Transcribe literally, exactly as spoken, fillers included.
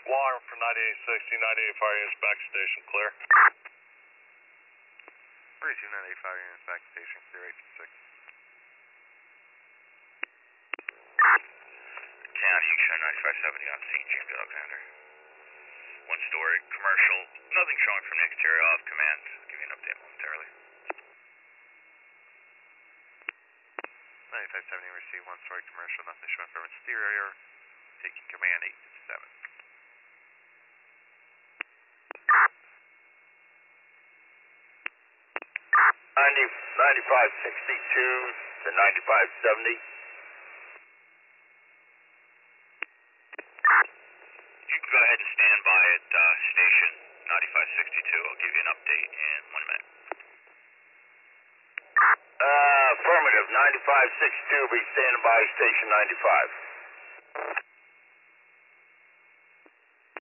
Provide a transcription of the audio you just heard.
Alarm for ninety-eight sixty, ninety-eight fire units back to station, clear. thirty-two ninety-eight fire units back to station, clear eight six. County, you show ninety-five seventy on scene, G M B Alexander. One story, commercial, nothing showing from the exterior, off command. I'll give you an update momentarily. ninety-five seventy, receive one story commercial, nothing showing from exterior. Taking command eight seven. ninety, ninety-five sixty-two to ninety-five seventy. You can go ahead and stand by at uh, station ninety-five sixty-two. I'll give you an update in one minute. Uh, affirmative, ninety-five sixty-two, be standing by station ninety-five.